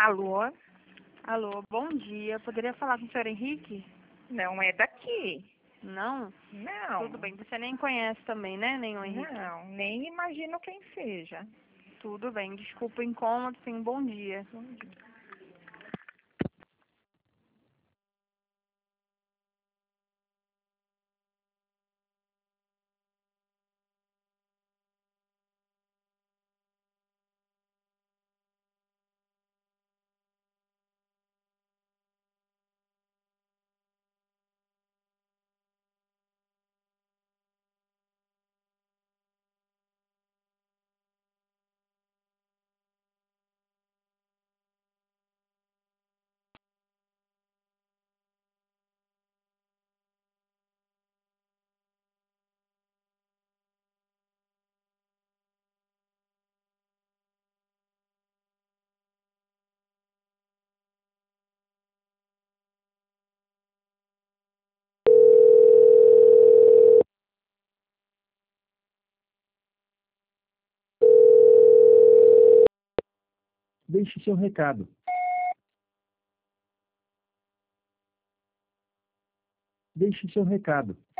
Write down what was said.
Alô? Alô, bom dia. Poderia falar com o senhor Henrique? Não é daqui. Não? Não. Tudo bem. Você nem conhece também, né, nenhum Henrique? Não, nem imagino quem seja. Tudo bem. Desculpa o incômodo, sim. Bom dia. Bom dia. Deixe seu recado. Deixe seu recado.